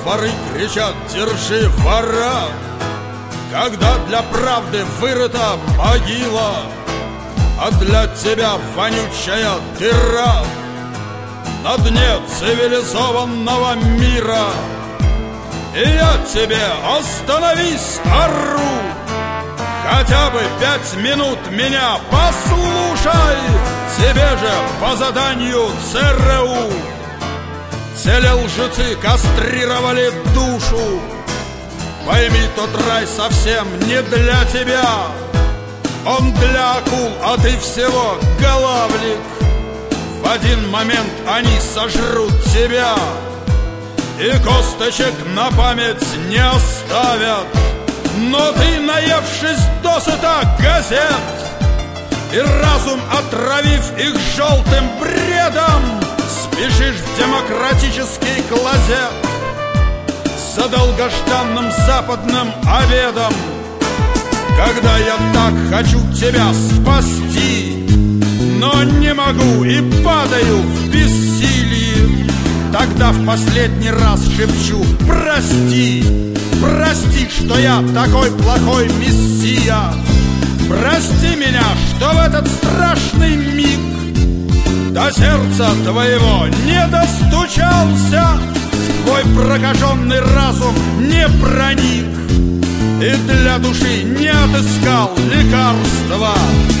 воры кричат: держи вора! Когда для правды вырыта могила, а для тебя вонючая дыра на дне цивилизованного мира, и я тебе остановись, ору! Хотя бы 5 минут меня послушай, тебе же по заданию ЦРУ телелжецы кастрировали душу. Пойми, тот рай совсем не для тебя, он для акул, а ты всего голавлик. В один момент они сожрут тебя, и косточек на память не оставят. Но ты, наевшись досыта газет и разум отравив их желтым бредом, спешишь в демократический клозет за долгожданным западным обедом. Когда я так хочу тебя спасти, но не могу и падаю в бессилии, тогда в последний раз шепчу: прости, прости, что я такой плохой мессия. Прости меня, что в этот страшный миг до сердца твоего не достучался, в твой прокаженный разум не проник и для души не отыскал лекарства.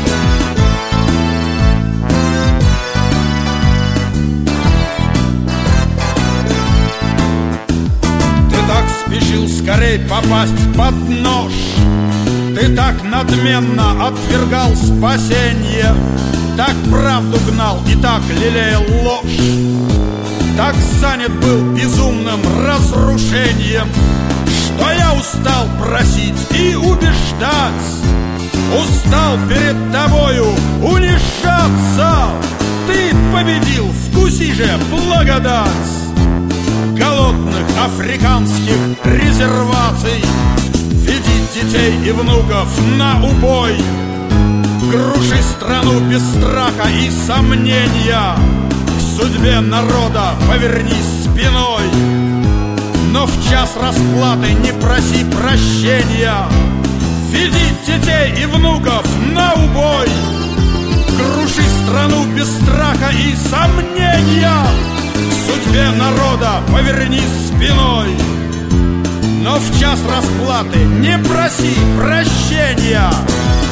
Ты так спешил скорей попасть под нож, ты так надменно отвергал спасенье, так правду гнал и так лелеял ложь, так занят был безумным разрушением, что я устал просить и убеждать, устал перед тобою унижаться. Ты победил, вкуси же благодать голодных африканских резерваций. Веди детей и внуков на убой, круши страну без страха и сомнения, к судьбе народа повернись спиной. Но в час расплаты не проси прощения, веди детей и внуков на убой, круши страну без страха и сомнения, к судьбе народа повернись спиной. Но в час расплаты не проси прощения.